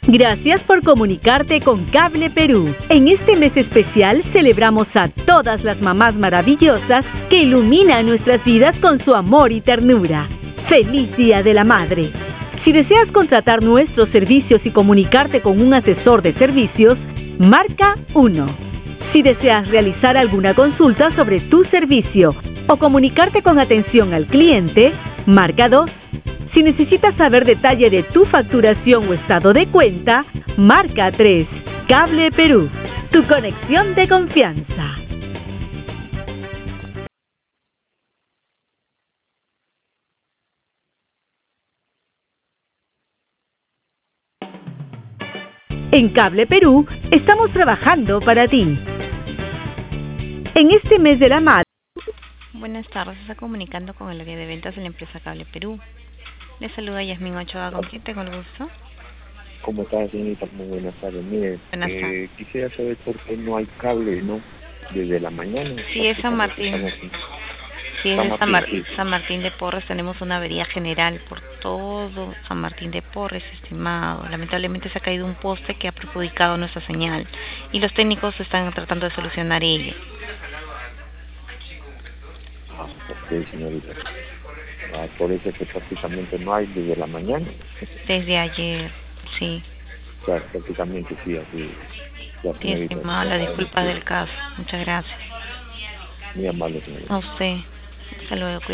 Gracias por comunicarte con Cable Perú. En este mes especial celebramos a todas las mamás maravillosas que iluminan nuestras vidas con su amor y ternura. ¡Feliz Día de la Madre! Si deseas contratar nuestros servicios y comunicarte con un asesor de servicios, marca 1. Si deseas realizar alguna consulta sobre tu servicio o comunicarte con atención al cliente, marca 2. Si necesitas saber detalle de tu facturación o estado de cuenta, marca 3. Cable Perú, tu conexión de confianza. En Cable Perú estamos trabajando para ti. En este mes de la madre. Buenas tardes, está comunicando con el área de ventas de la empresa Cable Perú. Le saluda Yasmín Ochoa, ¿con quién tengo el gusto? ¿Cómo está, señorita? Muy buenas tardes. Mire, Buenas tardes. quisiera saber por qué no hay cable, ¿no? Desde la mañana. Sí, es San Martín. Sí, es de San Martín de Porres. Tenemos una avería general por todo San Martín de Porres, estimado. Lamentablemente se ha caído un poste que ha perjudicado nuestra señal y los técnicos están tratando de solucionar ello. Ok, señorita. Por eso es que prácticamente no hay desde la mañana. Desde ayer, sí. Claro, prácticamente sí, así. Sí, estimado, la disculpa del caso. Muchas gracias. Muy amable, señorita. A usted. Hasta luego.